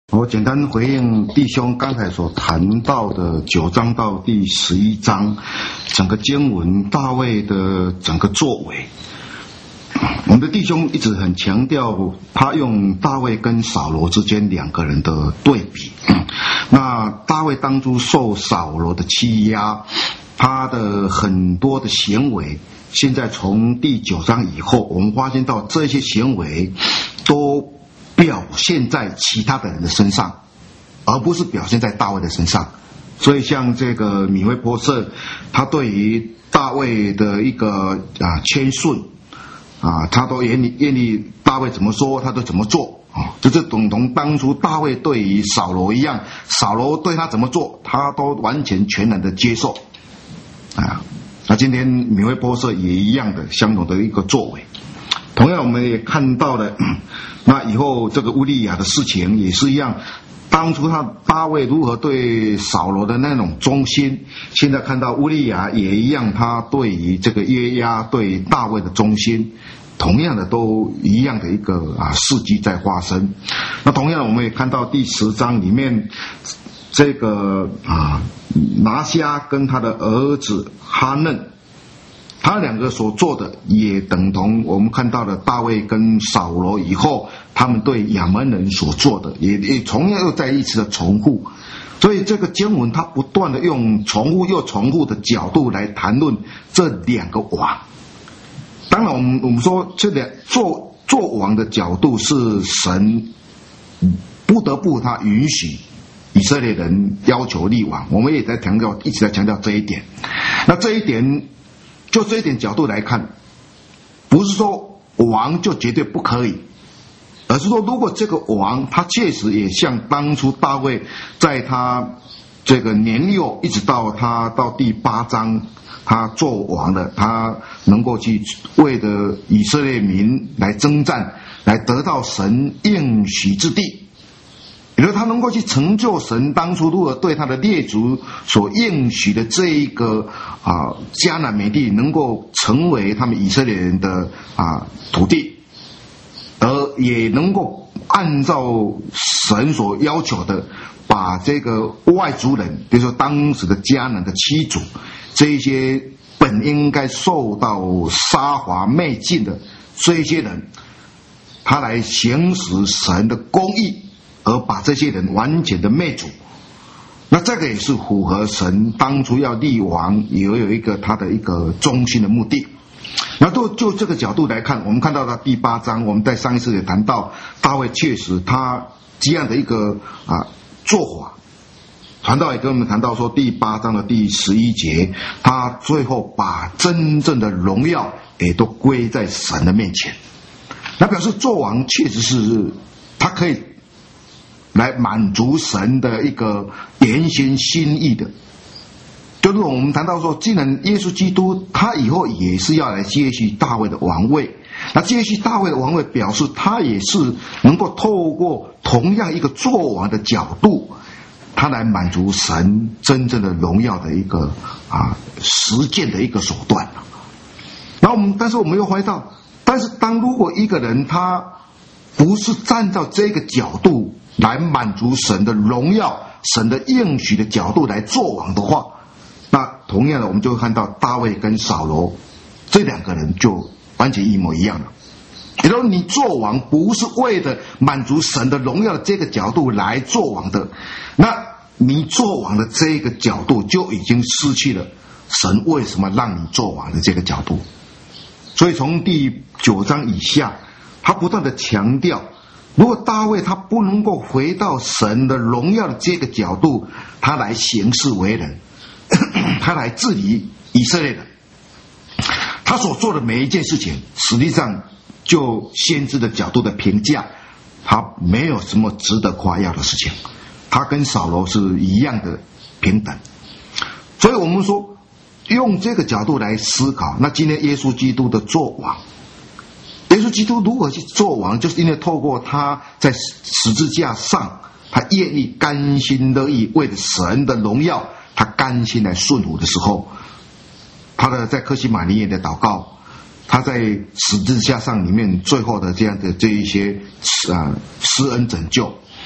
我简单回应弟兄刚才所谈到的9章到第11章，整个经文大卫的整个作为。我们的弟兄一直很强调，他用大卫跟扫罗之间两个人的对比。那大卫当初受扫罗的欺压，他的很多的行为，现在从第9章以后，我们发现到这些行为都表现在其他的人的身上，而不是表现在大卫的身上。所以像这个米非波设，他对于大卫的一个谦顺他都愿意大卫怎么说他都怎么做就是等同当初大卫对于扫罗一样，扫罗对他怎么做他都完全全然的接受那今天米非波设也一样的相同的一个作为。同样我们也看到了那以后这个乌利亚的事情也是一样，当初大卫如何对扫罗的那种忠心，现在看到乌利亚也一样，他对于这个约押对大卫的忠心，同样的都一样的一个事迹在发生。那同样我们也看到第10章里面这个拿辖跟他的儿子哈嫩，他两个所做的也等同我们看到的大卫跟扫罗以后他们对亚扪人所做的，也同样又在一次的重复。所以这个经文它不断的用重复又重复的角度来谈论这两个王。当然我们说这两做王的角度是神不得不他允许以色列人要求立王，我们也在强调，一直在强调这一点。那这一点就这一点角度来看，不是说王就绝对不可以，而是说如果这个王他确实也像当初大卫在他这个年幼一直到他到第8章他做王了，他能够去为着以色列民来征战，来得到神应许之地，也就是他能够去成就神当初如何对他的列祖所应许的这一个迦南美地能够成为他们以色列人的土地，而也能够按照神所要求的把这个外族人，比如说当时的迦南的七族，这一些本应该受到杀伐灭尽的这些人，他来行使神的公义，而把这些人完全的灭族。那这个也是符合神当初要立王也有一个他的一个中心的目的。那就这个角度来看，我们看到第8章，我们在上一次也谈到大卫确实他这样的一个做法。传道也跟我们谈到说第8章的第11节，他最后把真正的荣耀也都归在神的面前。那表示做王确实是他可以来满足神的一个原先心意的。就是我们谈到说，既然耶稣基督他以后也是要来接续大卫的王位，那接续大卫的王位表示他也是能够透过同样一个做王的角度，他来满足神真正的荣耀的一个实践的一个手段。然后但是我们又回到，但是如果一个人他不是站在这个角度来满足神的荣耀、神的应许的角度来做王的话，那同样的我们就会看到大卫跟扫罗这两个人就完全一模一样了。也就是你做王不是为了满足神的荣耀的这个角度来做王的，那你做王的这个角度就已经失去了神为什么让你做王的这个角度。所以从第9章以下，他不断的强调，如果大卫他不能够回到神的荣耀的这个角度，他来行事为人，他来治理以色列人，他所做的每一件事情，实际上就先知的角度的评价，他没有什么值得夸耀的事情，他跟扫罗是一样的平等。所以我们说用这个角度来思考，那今天耶稣基督的作王，耶稣基督如何去作王，就是因为透过他在十字架上，他愿意甘心乐意为了神的荣耀，他甘心来顺服的时候，他的在客西马尼园的祷告，他在十字架上里面最后的这样的这一些施恩拯救，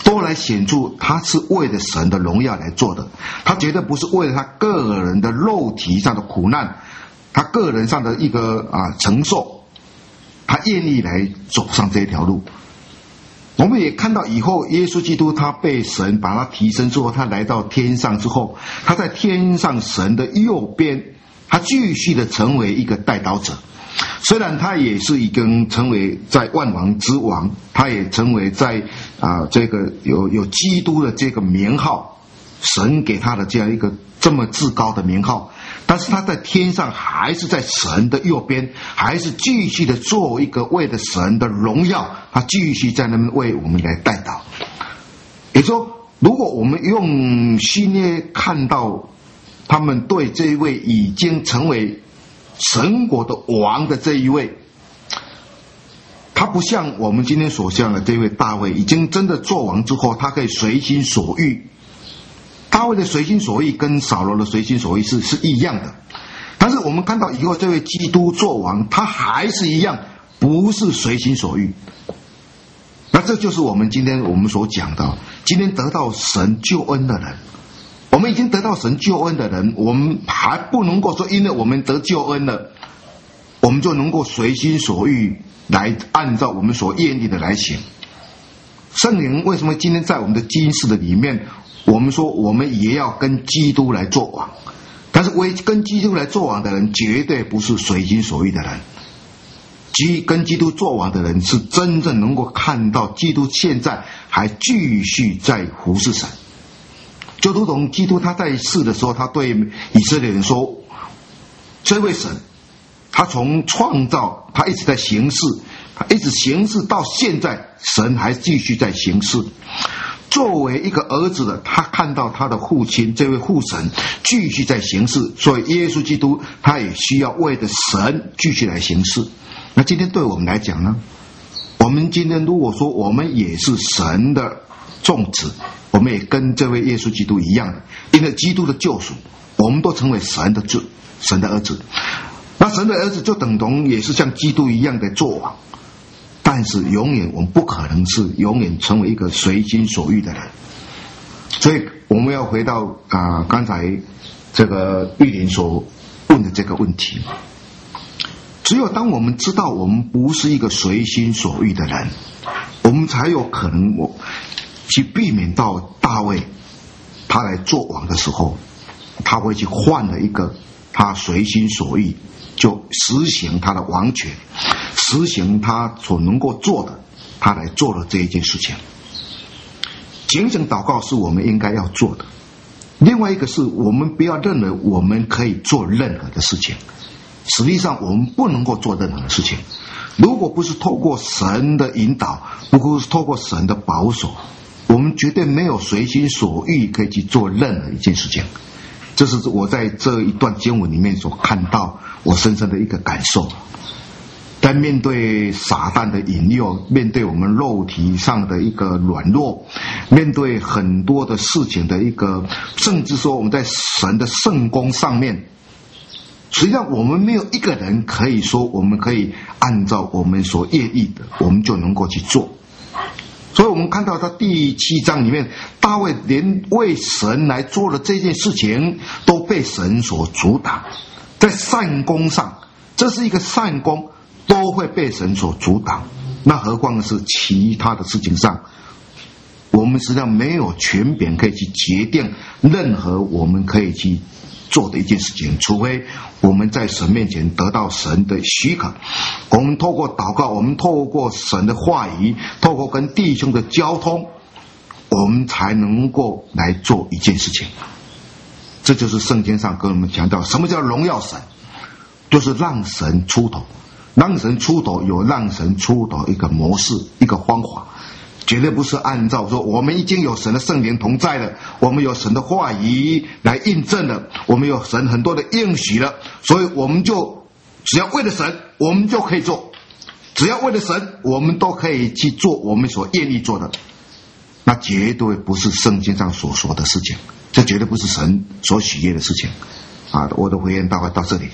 都来显出他是为了神的荣耀来做的，他绝对不是为了他个人的肉体上的苦难，他个人上的一个承受，他愿意来走上这条路。我们也看到以后耶稣基督他被神把他提升之后，他来到天上之后，他在天上神的右边，他继续的成为一个代祷者。虽然他也是已经成为在万王之王，他也成为在这个有基督的这个名号，神给他的这样一个这么至高的名号，但是他在天上还是在神的右边，还是继续的做一个为了神的荣耀，他继续在那边为我们来代祷。也就是说，如果我们用新约看到他们对这一位已经成为神国的王的这一位，他不像我们今天所讲的这位大卫，已经真的做王之后，他可以随心所欲。大卫的随心所欲跟扫罗的随心所欲是一样的，但是我们看到以后这位基督做王，他还是一样，不是随心所欲。那这就是我们今天我们所讲的，今天得到神救恩的人，我们已经得到神救恩的人，我们还不能够说因为我们得救恩了，我们就能够随心所欲来按照我们所愿意的来行。圣灵为什么今天在我们的经世的里面，我们说我们也要跟基督来做王，但是跟基督来做王的人绝对不是随心所欲的人，跟基督做王的人是真正能够看到基督现在还继续在服侍神。就如同基督他在世的时候，他对以色列人说，这位神他从创造他一直在行事，他一直行事到现在，神还继续在行事。作为一个儿子的他，看到他的父亲这位父神继续在行事，所以耶稣基督他也需要为着神继续来行事。那今天对我们来讲呢，我们今天如果说我们也是神的众子，我们也跟这位耶稣基督一样的，因为基督的救赎，我们都成为神的儿子。那神的儿子就等同也是像基督一样的做王，但是永远我们不可能是永远成为一个随心所欲的人。所以我们要回到刚才这个玉林所问的这个问题，只有当我们知道我们不是一个随心所欲的人，我们才有可能去避免到大卫他来做王的时候，他会去换了一个他随心所欲，就实行他的王权，实行他所能够做的，他来做了这一件事情。警醒祷告是我们应该要做的，另外一个是我们不要认为我们可以做任何的事情，实际上我们不能够做任何的事情，如果不是透过神的引导，如果是透过神的保守，我们绝对没有随心所欲可以去做任何一件事情。这是我在这一段经文里面所看到我深深的一个感受。在面对撒旦的引诱，面对我们肉体上的一个软弱，面对很多的事情的一个，甚至说我们在神的圣工上面，实际上我们没有一个人可以说我们可以按照我们所愿意的我们就能够去做。所以我们看到他第7章里面，大卫连为神来做的这件事情都被神所阻挡，在善功上，这是一个善功，都会被神所阻挡，那何况是其他的事情上，我们实际上没有权柄可以去决定任何我们可以去做的一件事情，除非我们在神面前得到神的许可，我们透过祷告，我们透过神的话语，透过跟弟兄的交通，我们才能够来做一件事情。这就是圣经上跟我们强调什么叫荣耀神，就是让神出头，让神出头有让神出头一个模式，一个方法，绝对不是按照说我们已经有神的圣灵同在了，我们有神的话语来印证了，我们有神很多的应许了，所以我们就只要为了神我们就可以做，只要为了神我们都可以去做我们所愿意做的。那绝对不是圣经上所说的事情，这绝对不是神所喜悦的事情我的回言大概到这里。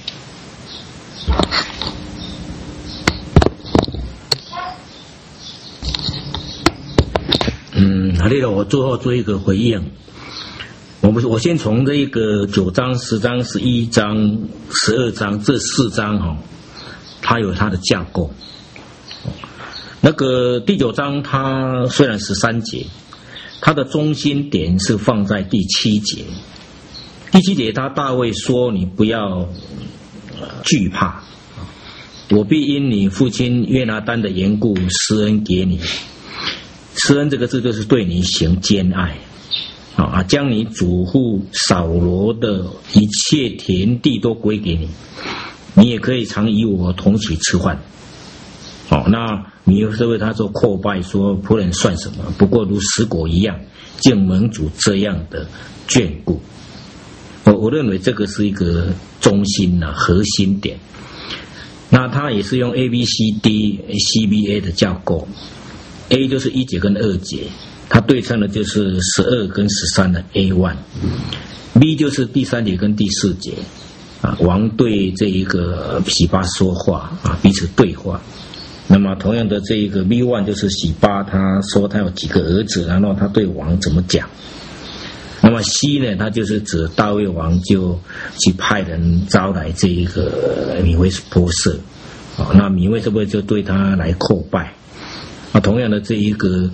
对了，我最后做一个回应。我先从这个9章、10章、11章、12章这4章它有它的架构。那个第9章它虽然13节，它的中心点是放在第7节。第7节他大卫说：“你不要惧怕，我必因你父亲约拿单的缘故施恩给你。施恩这个字就是对你行兼爱。”将你祖父扫罗的一切田地都归给你，你也可以常与我同起吃饭。那米勒为他做叩拜，说仆人算什么？不过如死狗一样，竟蒙主这样的眷顾。我认为这个是一个中心核心点。那他也是用 ABCD、CBA 的架构 ，A 就是1节跟2节。它对称的就是12跟13的 A1，B 就是第3节跟第4节，王对这一个洗巴说话彼此对话。那么同样的这一个 B1 就是洗巴他说他有几个儿子，然后他对王怎么讲。那么 C 呢，他就是指大卫王就去派人招来这一个米非波设，那米非波设就对他来叩拜。同样的这一个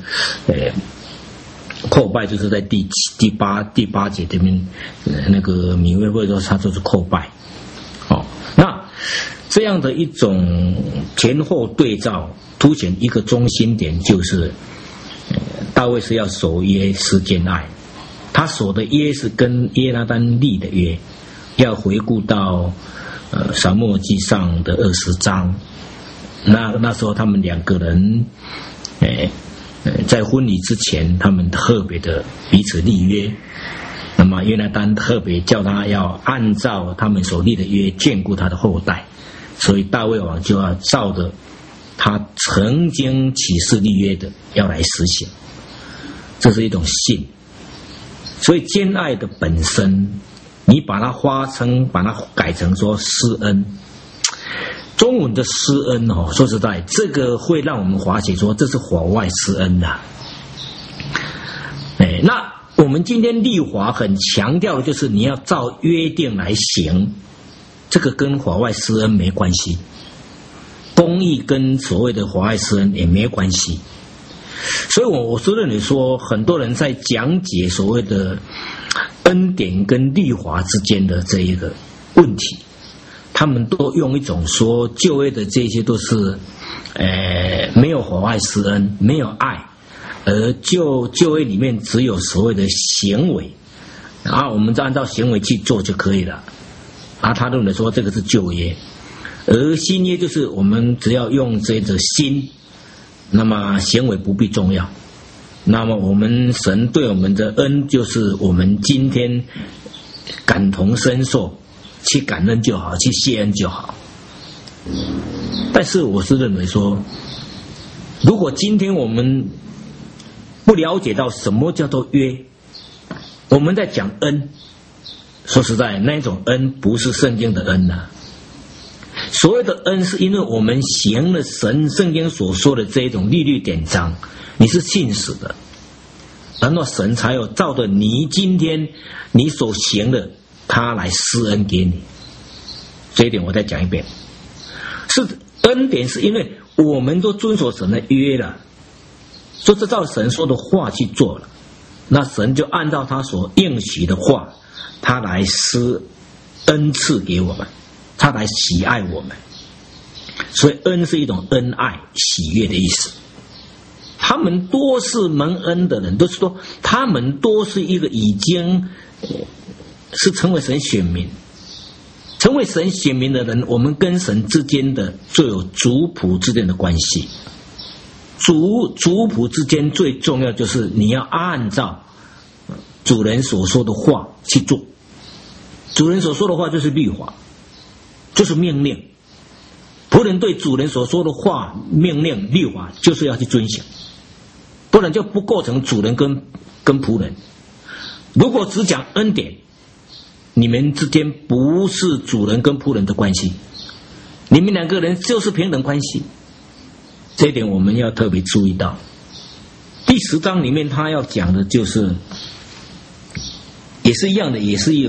叩拜就是在第八节这边，那个米非波设他就是叩拜。那这样的一种前后对照，凸显一个中心点，就是大卫是要守约施兼爱。他守的约是跟约拿单立的约，要回顾到撒母耳记上的20章。那时候他们2个人在婚礼之前，他们特别的彼此立约。那么约拿单特别叫他要按照他们所立的约眷顾他的后代，所以大卫王就要照着他曾经起誓立约的要来实行。这是一种信。所以兼爱的本身，你把它把它改成说施恩。中文的施恩说实在，这个会让我们滑稽说这是法外施恩的。那我们今天律法很强调的就是你要照约定来行，这个跟法外施恩没关系，公义跟所谓的法外施恩也没关系。所以我是认为说，很多人在讲解所谓的恩典跟律法之间的这一个问题，他们都用一种说旧约的这些都是没有法外施恩，没有爱，而旧约里面只有所谓的行为，我们再按照行为去做就可以了。他认为说这个是旧约，而新约就是我们只要用这个心，那么行为不必重要。那么我们神对我们的恩，就是我们今天感同身受，去感恩就好，去谢恩就好。但是我是认为说，如果今天我们不了解到什么叫做约，我们在讲恩，说实在，那种恩不是圣经的恩啊。所谓的恩，是因为我们行了圣经所说的这一种律律典章，你是信使的，然后神才有照着你今天你所行的，他来施恩给你。这一点我再讲一遍，是恩典，是因为我们都遵守神的约了，就是照神说的话去做了，那神就按照他所应许的话，他来施恩赐给我们，他来喜爱我们。所以恩是一种恩爱喜悦的意思。他们多是蒙恩的人，都是说他们多是一个已经是成为神选民。成为神选民的人，我们跟神之间的就有族谱之间的关系。族谱之间最重要就是你要按照主人所说的话去做。主人所说的话就是律法，就是命令。仆人对主人所说的话、命令、律法就是要去遵行，不然就不构成主人跟仆人。如果只讲恩典，你们之间不是主人跟仆人的关系，你们两个人就是平等关系。这一点我们要特别注意到。 第10章里面他要讲的就是，也是一样的，也是有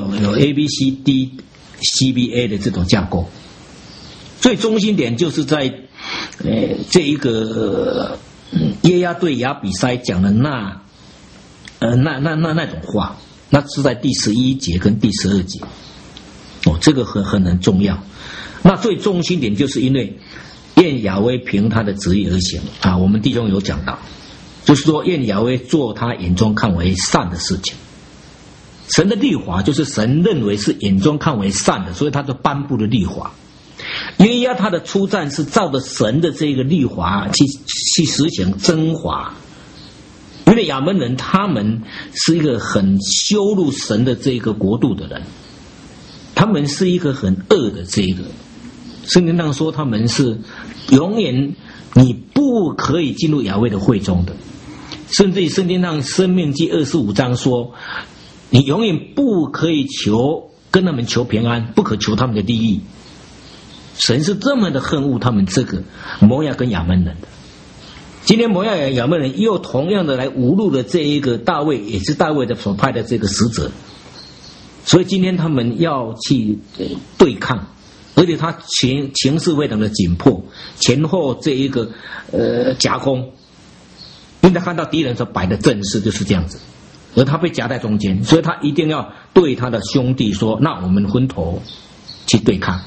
ABCDCBA 的这种架构。最中心点就是在这一个耶押对亚比筛讲的那种话，那是在第11节跟第12节。这个很重要。那最中心点就是因为愿亚威凭他的旨意而行啊，我们弟兄有讲到，就是说愿亚威做他眼中看为善的事情。神的律法就是神认为是眼中看为善的，所以他就颁布了律法。约押他的出战是照着神的这个律法去实行真法，因为亚扪人他们是一个很羞辱神的这个国度的人，他们是一个很恶的这个，圣经上说他们是永远你不可以进入亚威的会中的，甚至于圣经上申命记25章说你永远不可以跟他们求平安，不可求他们的利益。神是这么的恨恶他们这个摩押跟亚扪人的。今天摩押亚扪人又同样的来侮辱了这一个大卫，也是大卫的所派的这个使者，所以今天他们要去对抗，而且他情势非常的紧迫，前后这一个夹攻，因为他看到敌人所摆的阵势就是这样子，而他被夹在中间，所以他一定要对他的兄弟说，那我们分头去对抗。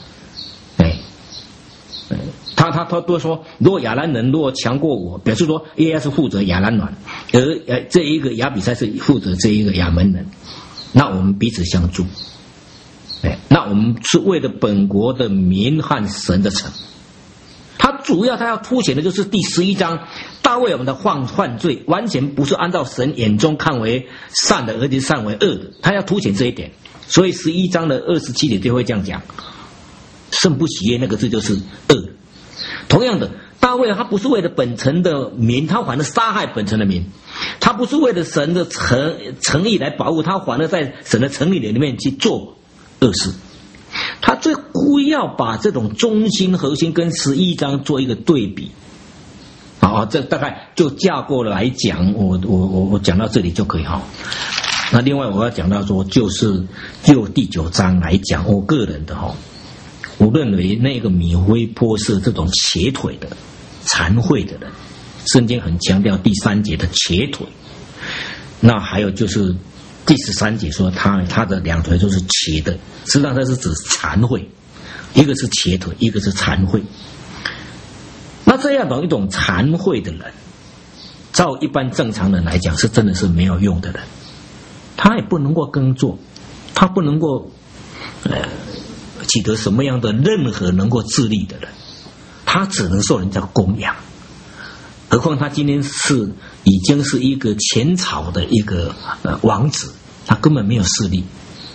他都说，如果亚兰人如果强过我，表示说耶押是负责亚兰人，而这一个亚比筛是负责这一个亚扪人，那我们彼此相助。那我们是为了本国的民和神的城。他主要他要凸显的就是第11章大卫我们的犯罪完全不是按照神眼中看为善的，而且善为恶的，他要凸显这一点。所以11章的27节就会这样讲，甚不喜悦那个字就是恶。同样的，大卫他不是为了本城的民，他反而杀害本城的民，他不是为了神的诚意来保护，他反而在神的城里面去做恶事。他最故意要把这种中心核心跟11章做一个对比。好，这大概就架构来讲，我讲到这里就可以哈。那另外我要讲到说，就是就第9章来讲，我个人的哈。我认为那个米非波设这种瘸腿的残废的人，圣经很强调第3节的瘸腿，那还有就是第13节说他的2腿都是瘸的，实际上它是指残废，一个是瘸腿，一个是残废。那这样的一种残废的人，照一般正常人来讲是真的是没有用的人，他也不能够耕作，他不能够取得什么样的任何能够自立的人，他只能受人家供养。何况他今天已经是一个前朝的一个王子，他根本没有势力。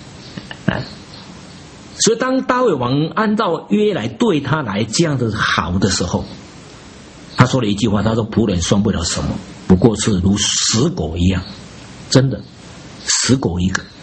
所以当大卫王按照约来对他来这样的好的时候，他说了一句话，他说仆人算不了什么，不过是如死狗一样，真的死狗一个，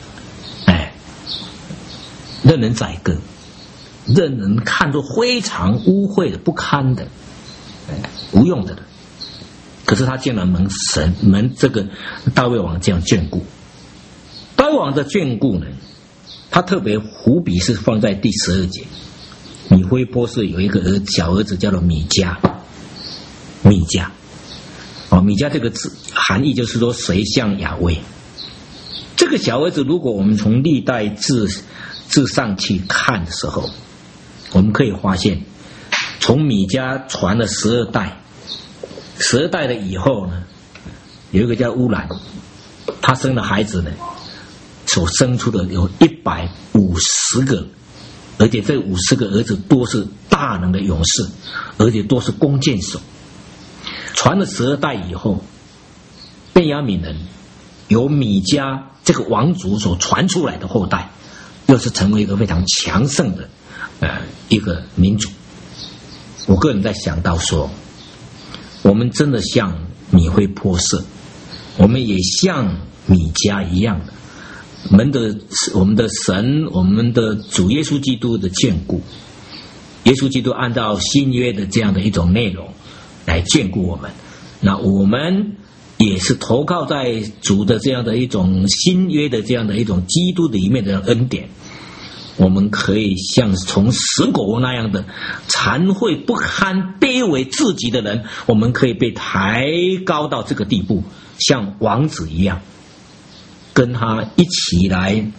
任人宰割，任人看作非常污秽的不堪的无用的人。可是他竟然蒙这个大卫王这样眷顾。大卫王的眷顾呢，他特别伏笔是放在第12节，米非波设有一个小儿子叫做米迦。米迦这个字含义就是说谁像亚威。这个小儿子如果我们从历代志上去看的时候，我们可以发现从米迦传了12代了以后呢，有一个叫乌兰，他生的孩子呢，所生出的有150个，而且这50个儿子都是大能的勇士，而且都是弓箭手。传了12代以后，便雅悯人由米迦这个王族所传出来的后代，又是成为一个非常强盛的一个民族。我个人在想到说，我们真的像米非波设，我们也像米迦一样的，我们的神，我们的主耶稣基督的眷顾。耶稣基督按照新约的这样的一种内容来眷顾我们，那我们也是投靠在主的这样的一种新约的这样的一种基督里面的恩典，我们可以像从死狗那样的残秽不堪卑微自己的人，我们可以被抬高到这个地步，像王子一样，跟他一起来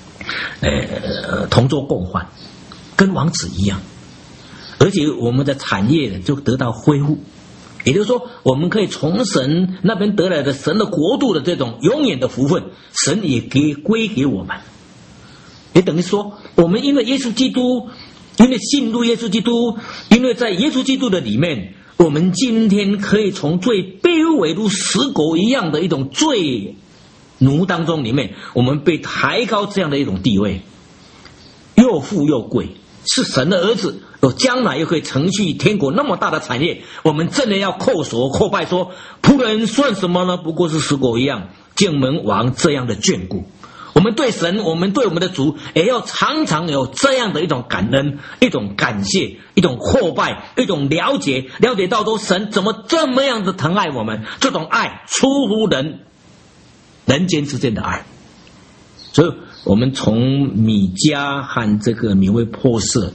同舟共患，跟王子一样，而且我们的产业就得到恢复。也就是说，我们可以从神那边得来的神的国度的这种永远的福分，神也归给我们。也等于说，我们因为耶稣基督，因为信入耶稣基督，因为在耶稣基督的里面，我们今天可以从最卑微如死狗一样的一种罪奴当中里面，我们被抬高这样的一种地位，又富又贵，是神的儿子，将来又可以承续天国那么大的产业，我们真的要叩首叩拜说，仆人算什么呢？不过是死狗一样，敬门王这样的眷顾。我们对神，我们对我们的主，也要常常有这样的一种感恩，一种感谢，一种叩拜，一种了解到说神怎么这么样的疼爱我们，这种爱出乎人间之间的爱。所以我们从米迦和这个米微波设，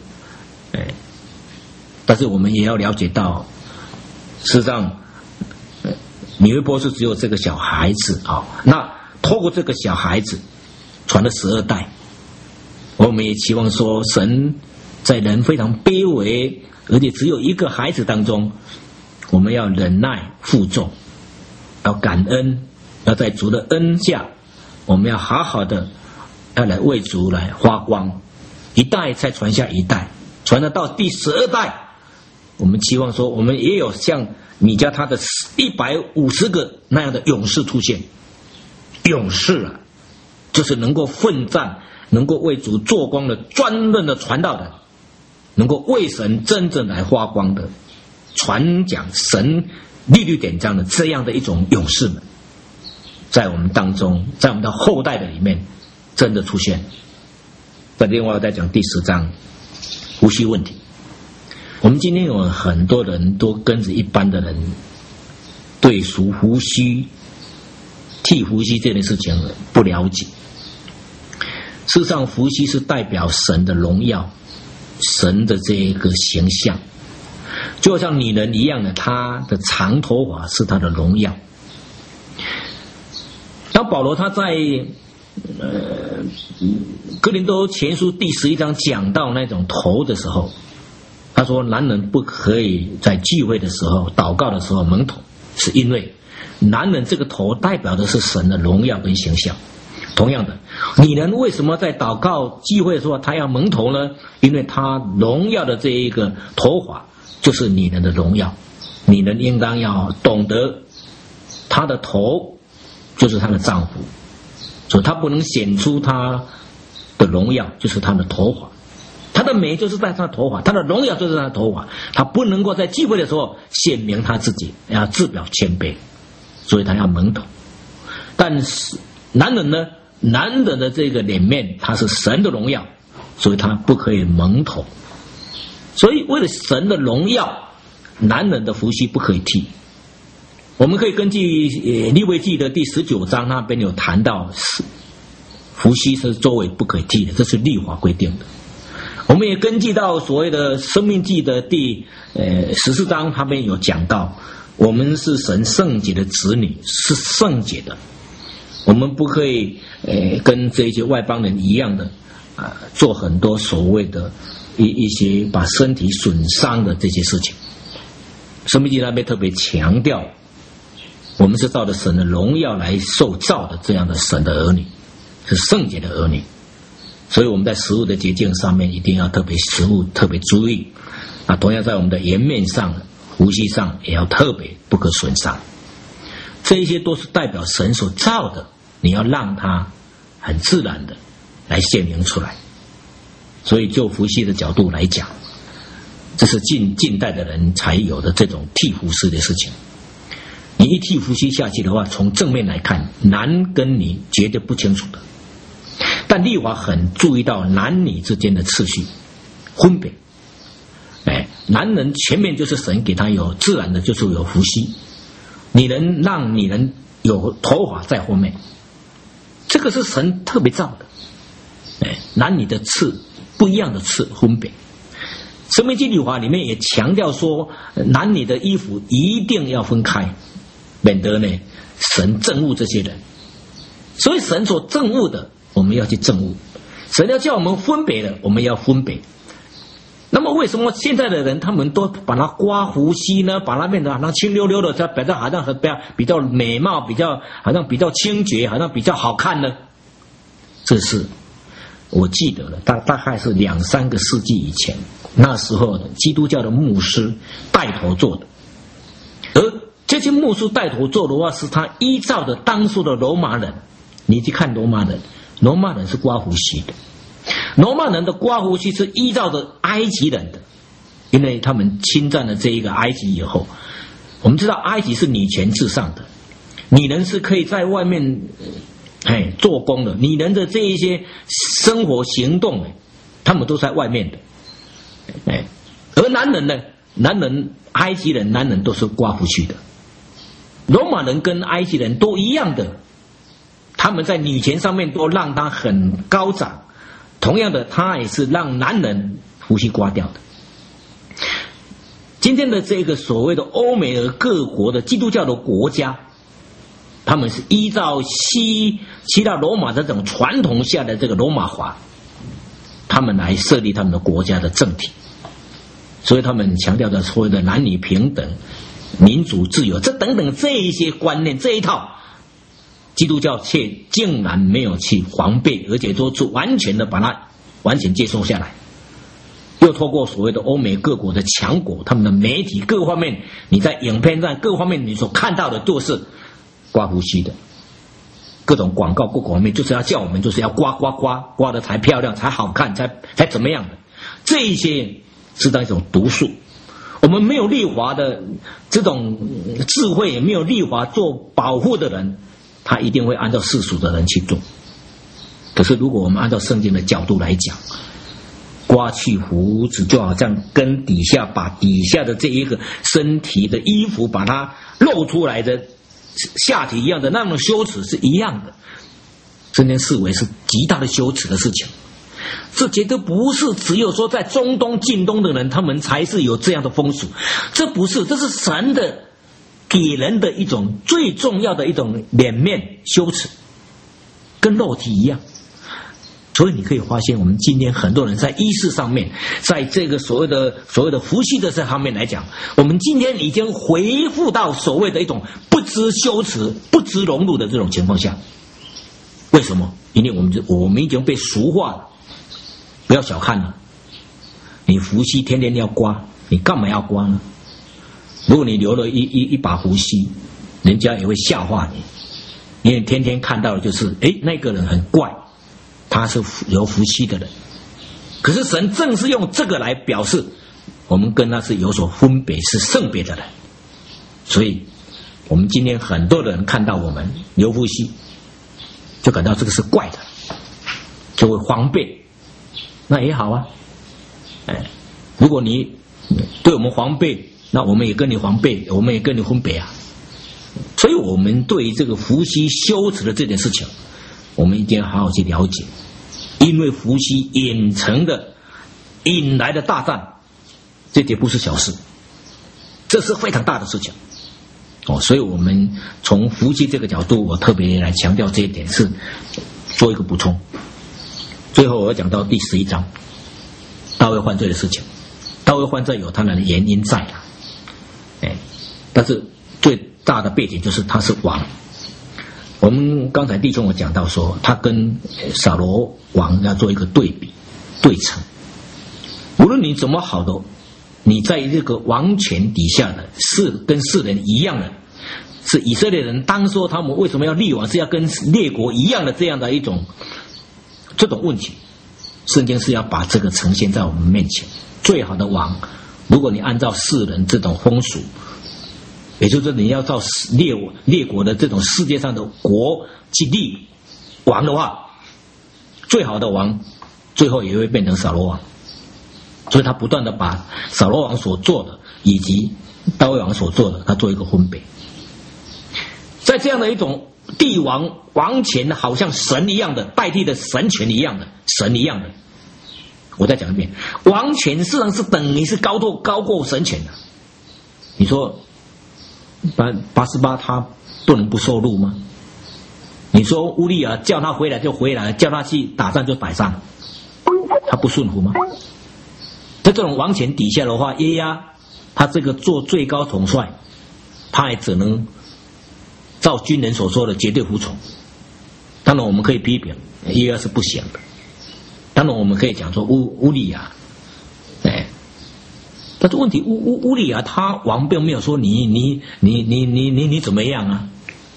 但是我们也要了解到，事实上米微波设只有这个小孩子啊，那透过这个小孩子传了12代，我们也期望说，神在人非常卑微而且只有一个孩子当中，我们要忍耐负重，要感恩，要在主的恩下，我们要好好的要来为主来发光，一代才传下一代，传了到第12代，我们期望说，我们也有像米迦他的150个那样的勇士出现。勇士啊，就是能够奋战，能够为主做光的专任的传道的，能够为神真正来发光的，传讲神律律典章的这样的一种勇士们，在我们当中，在我们的后代的里面真的出现。在另外再讲第10章呼吸问题，我们今天有很多人都跟着一般的人对属呼吸替呼吸这件事情不了解。事实上，呼吸是代表神的荣耀，神的这个形象，就像女人一样的，她的长头发是她的荣耀。当保罗他在哥林多前书第11章讲到那种头的时候，他说男人不可以在聚会的时候祷告的时候蒙头，是因为男人这个头代表的是神的荣耀跟形象。同样的，女人为什么在祷告聚会的时候她要蒙头呢？因为她荣耀的这一个头发就是女人的荣耀。女人应当要懂得她的头就是她的丈夫，所以她不能显出她的荣耀，就是她的头发，她的美就是在她的头发，她的荣耀就是她的头发。她不能够在聚会的时候显明她自己，要自表谦卑，所以她要蒙头。但是男人呢，男人的这个脸面他是神的荣耀，所以他不可以蒙头。所以为了神的荣耀，男人的胡须不可以剃。我们可以根据利未记的第19章那边有谈到胡须是周围不可以剃的，这是律法规定的。我们也根据到所谓的生命记的第14章那边有讲到，我们是神圣洁的子女，是圣洁的，我们不可以跟这些外邦人一样的做很多所谓的一些把身体损伤的这些事情。生命记那边特别强调，我们是照着神的荣耀来受造的这样的神的儿女，是圣洁的儿女。所以我们在食物的洁净上面一定要特别注意同样在我们的颜面上胡须上也要特别不可损伤。这一些都是代表神所造的，你要让它很自然的来显明出来。所以就胡须的角度来讲，这是近代的人才有的这种剃胡须的事情。你一剃胡须下去的话，从正面来看，男跟女绝对不清楚的。但律法很注意到男女之间的次序分别。男人前面就是神给他有自然的，就是有胡须。 你能让你能有头发在后面，这个是神特别造的。男女的刺不一样的刺分别。生命纪律法里面也强调说，男女的衣服一定要分开，免得呢神憎恶这些人。所以神所憎恶的，我们要去憎恶；神要叫我们分别的，我们要分别。那么为什么现在的人他们都把它刮胡须呢？把它变得好像清溜溜的，表示好像比较美貌，好像比较清洁，好像比较好看呢？这是我记得了，大概是2-3个世纪以前，那时候的基督教的牧师带头做的。而这些牧师带头做的话，是他依照的当初的罗马人。你去看罗马人是刮胡须的。罗马人的刮胡须是依照着埃及人的，因为他们侵占了这一个埃及以后，我们知道埃及是女权至上的，女人是可以在外面做工的，女人的这一些生活行动他们都在外面的。而男人呢，埃及人男人都是刮胡须的。罗马人跟埃及人都一样的，他们在女权上面都让他很高涨。同样的，他也是让男人胡须刮掉的。今天的这个所谓的欧美的各国的基督教的国家，他们是依照希腊罗马这种传统下的这个罗马法，他们来设立他们的国家的政体。所以他们强调的所谓的男女平等、民主自由，这等等这一些观念，这一套基督教却竟然没有去防备，而且都是完全的把它完全接受下来。又透过所谓的欧美各国的强国，他们的媒体各方面，你在影片上各方面你所看到的都是刮胡须的，各种广告各方面就是要叫我们就是要刮的才漂亮才好看才怎么样的，这一些是一种毒素。我们没有立法的这种智慧，也没有立法做保护的人，他一定会按照世俗的人去做。可是如果我们按照圣经的角度来讲，刮去胡子就好像跟把底下的这一个身体的衣服把它露出来的下体一样的那种羞耻是一样的，这件视为是极大的羞耻的事情。这绝对不是只有说在中东近东的人他们才是有这样的风俗，这不是，这是神的给人的一种最重要的一种脸面羞耻，跟肉体一样。所以你可以发现，我们今天很多人在仪式上面，在这个所谓的服饰的这方面来讲，我们今天已经回复到所谓的一种不知羞耻、不知荣辱的这种情况下。为什么？因为我们已经被俗化了。不要小看了，你胡须天天要刮，你干嘛要刮呢？如果你留了一把胡须，人家也会笑话你，因为天天看到的就是那个人很怪，他是有胡须的人。可是神正是用这个来表示我们跟他是有所分别，是圣别的人。所以我们今天很多人看到我们留胡须就感到这个是怪的，就会防备。那也好啊，如果你对我们防备，那我们也跟你防备，我们也跟你分别啊。所以我们对于这个伏羲羞耻的这件事情，我们一定要好好去了解，因为伏羲引来的大战，这也不是小事，这是非常大的事情。所以我们从伏羲这个角度，我特别来强调这一点，是做一个补充。最后我要讲到第11章，大卫犯罪的事情。大卫犯罪有他的原因在了，但是最大的背景就是他是王。我们刚才弟兄我讲到说，他跟扫罗王要做一个对比对称。无论你怎么好的，你在这个王权底下的是跟世人一样的，是以色列人当说他们为什么要立王，是要跟列国一样的这样的一种这种问题，圣经是要把这个呈现在我们面前。最好的王，如果你按照世人这种风俗，也就是你要照列国的这种世界上的国去立王的话，最好的王最后也会变成扫罗王。所以他不断的把扫罗王所做的以及大卫王所做的他做一个分别。 在这样的一种帝王王权好像神一样的代替的神权一样的神一样的，我再讲一遍，王权事实上是等于是高过神权的。你说88他不能不受禄吗？你说乌利亚叫他回来就回来，叫他去打仗就打仗，他不顺服吗？在这种王权底下的话，耶押他这个做最高统帅，他也只能照军人所说的绝对服从。当然我们可以批评耶押是不行的，当然我们可以讲说乌利亚，但是问题乌利亚他王并没有说你怎么样啊？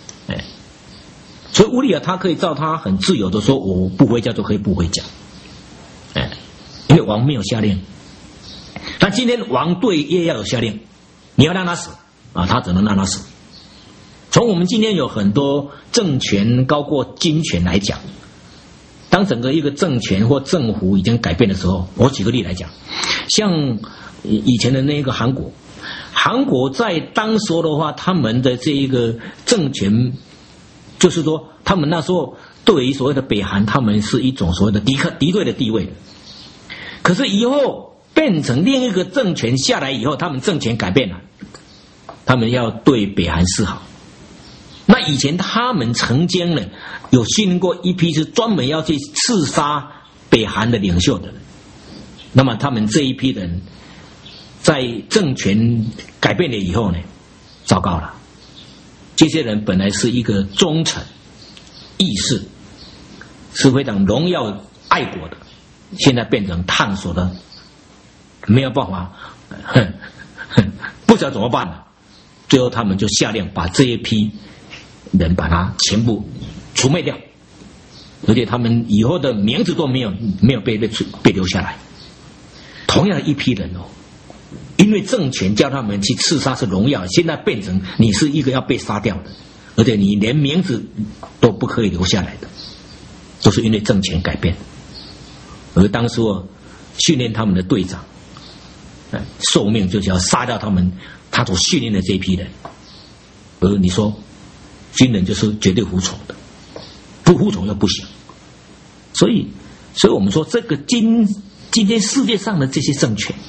所以乌利亚他可以照他很自由的说，我不回家就可以不回家，因为王没有下令。但今天王对耶押有下令，你要让他死啊，他只能让他死。从我们今天有很多政权高过军权来讲，当整个一个政权或政府已经改变的时候，我举个例来讲，像以前的那个韩国在当时的话，他们的这一个政权，就是说他们那时候对于所谓的北韩，他们是一种所谓的敌对的地位。可是以后变成另一个政权下来以后，他们政权改变了，他们要对北韩示好。那以前他们曾经呢有训练过一批是专门要去刺杀北韩的领袖的人，那么他们这一批人在政权改变了以后呢，糟糕了，这些人本来是一个忠诚义士，是非常荣耀爱国的，现在变成探索的，没有办法，不知道怎么办了。最后他们就下令把这一批人把他全部除灭掉，而且他们以后的名字都没有被留下来。同样的一批人哦，因为政权叫他们去刺杀是荣耀，现在变成你是一个要被杀掉的，而且你连名字都不可以留下来的，都是因为政权改变。而当时训练他们的队长，受命就是要杀掉他所训练的这一批人。而你说军人就是绝对服从的，不服从又不行。所以我们说这个今天世界上的这些政权，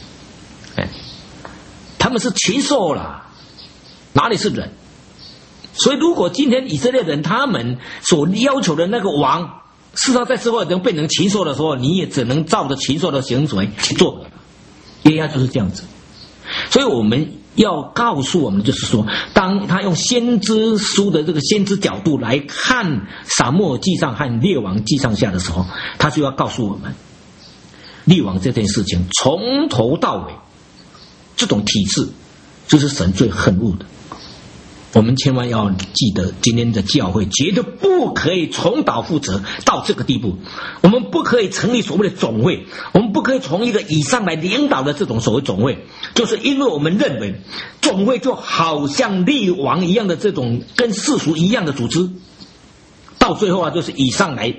他们是禽兽了，哪里是人？所以如果今天以色列人他们所要求的那个王，事实上在社会中变成禽兽的时候，你也只能照着禽兽的行为去做。耶押就是这样子。所以我们要告诉我们，就是说当他用先知书的这个先知角度来看撒母耳记上和列王记上下的时候，他就要告诉我们，列王这件事情从头到尾这种体制就是神最恨恶的。我们千万要记得，今天的教会绝对不可以重蹈覆辙到这个地步。我们不可以成立所谓的总会，我们不可以从一个以上来领导的这种所谓总会，就是因为我们认为总会就好像列王一样的这种跟世俗一样的组织，到最后就是以上来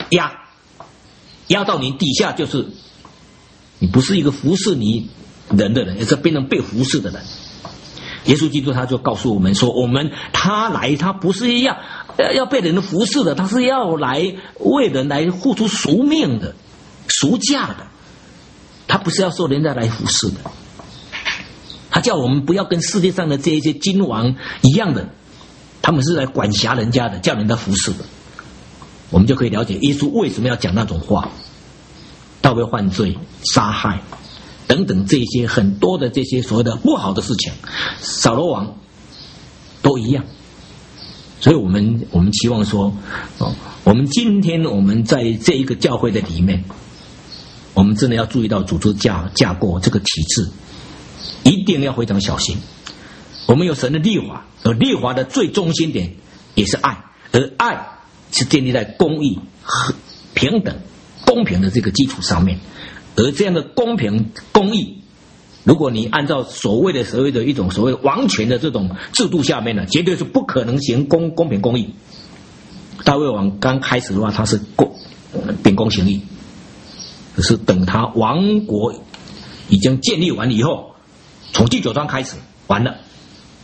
压到你底下，就是你不是一个服侍你人的人，而是变成被服侍的人。耶稣基督他就告诉我们说，他不是要被人服侍的，他是要来为人来付出赎命的、赎价的，他不是要受人家来服侍的。他叫我们不要跟世界上的这一些君王一样的，他们是来管辖人家的，叫人家服侍的。我们就可以了解耶稣为什么要讲那种话，盗窃、犯罪、杀害等等这些很多的这些所谓的不好的事情，扫罗王都一样。所以我们期望说，我们今天我们在这一个教会的里面，我们真的要注意到组织架构这个体制，一定要非常小心。我们有神的律法，而律法的最中心点也是爱，而爱是建立在公义、平等、公平的这个基础上面。而这样的公平公义，如果你按照所谓的一种所谓王权的这种制度下面呢，绝对是不可能行公平公义。大卫王刚开始的话，他是秉公行义，可是等他王国已经建立完以后，从第9章开始完了，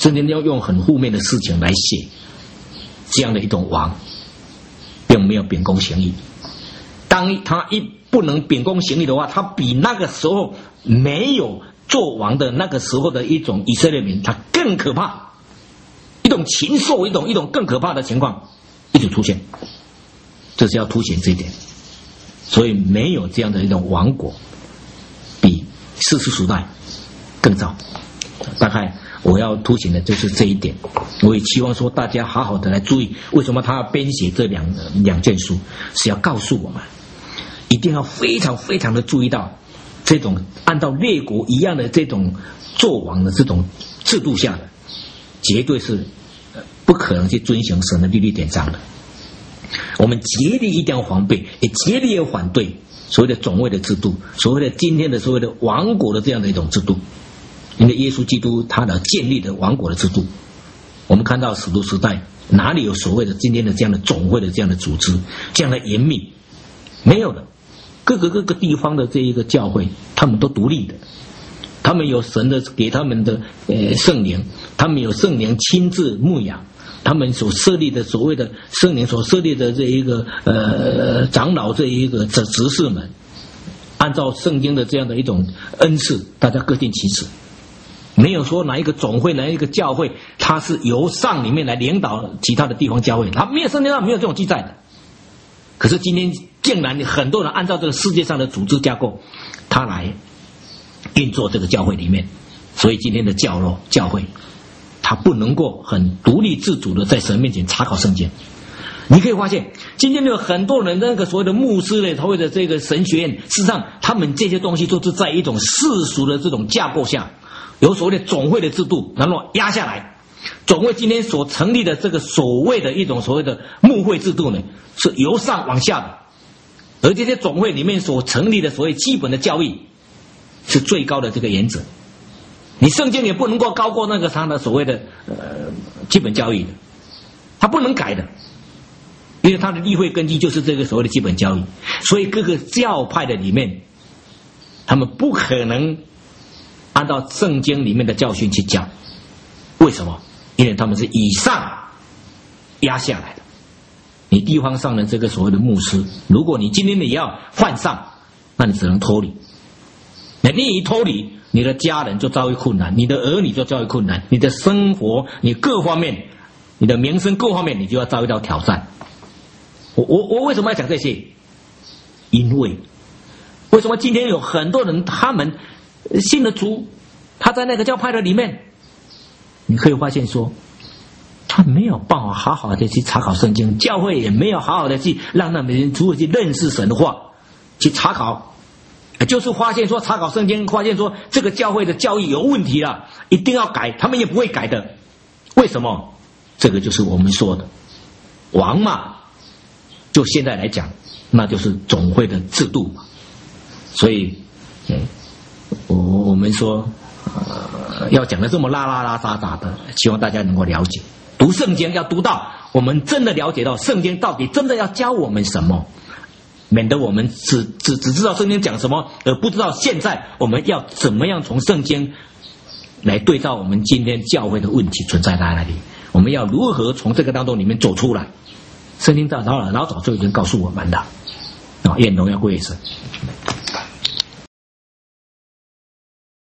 圣经要用很负面的事情来写这样的一种王，并没有秉公行义。当他一不能秉公行义的话，他比那个时候没有做王的那个时候的一种以色列民，他更可怕，一种禽兽，一种更可怕的情况一直出现，这是要凸显这一点。所以没有这样的一种王国，比士师时代更糟。大概我要凸显的就是这一点。我也期望说大家好好的来注意，为什么他编写这两卷书，是要告诉我们，一定要非常非常的注意到这种按照列国一样的这种做王的这种制度下的，绝对是不可能去遵循神的律例典章的。我们竭力一定要防备，也竭力要反对所谓的总位的制度，所谓的今天的所谓的王国的这样的一种制度。因为耶稣基督他的建立的王国的制度，我们看到使徒时代哪里有所谓的今天的这样的总会的这样的组织，这样的严密，没有的。各个地方的这一个教会，他们都独立的，他们有神的给他们的圣灵，他们有圣灵亲自牧养，他们所设立的所谓的圣灵所设立的这一个长老这一个执事们，按照圣经的这样的一种恩赐，大家各尽其职。没有说哪一个总会哪一个教会它是由上里面来领导其他的地方教会，它没有圣经上没有这种记载的。可是今天竟然很多人按照这个世界上的组织架构，他来运作这个教会里面，所以今天的教会他不能够很独立自主的在神面前查考圣经。你可以发现今天有很多人那个所谓的牧师类或者这个神学院，事实上他们这些东西都是在一种世俗的这种架构下，有所谓的总会的制度然后压下来。总会今天所成立的这个所谓的一种所谓的牧会制度呢，是由上往下的，而这些总会里面所成立的所谓基本的教义是最高的这个原则，你圣经也不能够高过那个他的所谓的基本教义的，他不能改的，因为他的立会根基就是这个所谓的基本教义。所以各个教派的里面，他们不可能按照圣经里面的教训去教。为什么？因为他们是以上压下来的。你地方上的这个所谓的牧师，如果你今天也要犯上，那你只能脱离。那你一脱离，你的家人就遭遇困难，你的儿女就遭遇困难，你的生活，你各方面，你的名声各方面，你就要遭遇到挑战。我为什么要讲这些？因为为什么今天有很多人他们信了主，他在那个教派的里面，你可以发现说他没有办法好好的去查考圣经，教会也没有好好的去让他们人除了去认识神的话去查考，就是发现说查考圣经，发现说这个教会的教义有问题了，一定要改，他们也不会改的。为什么？这个就是我们说的王嘛，就现在来讲那就是总会的制度嘛。所以我们说要讲的这么拉杂的，希望大家能够了解。读圣经要读到我们真的了解到圣经到底真的要教我们什么，免得我们只知道圣经讲什么，而不知道现在我们要怎么样从圣经来对照我们今天教会的问题存在在哪里，我们要如何从这个当中里面走出来。圣经老早就已经告诉我们了，愿荣耀归于神。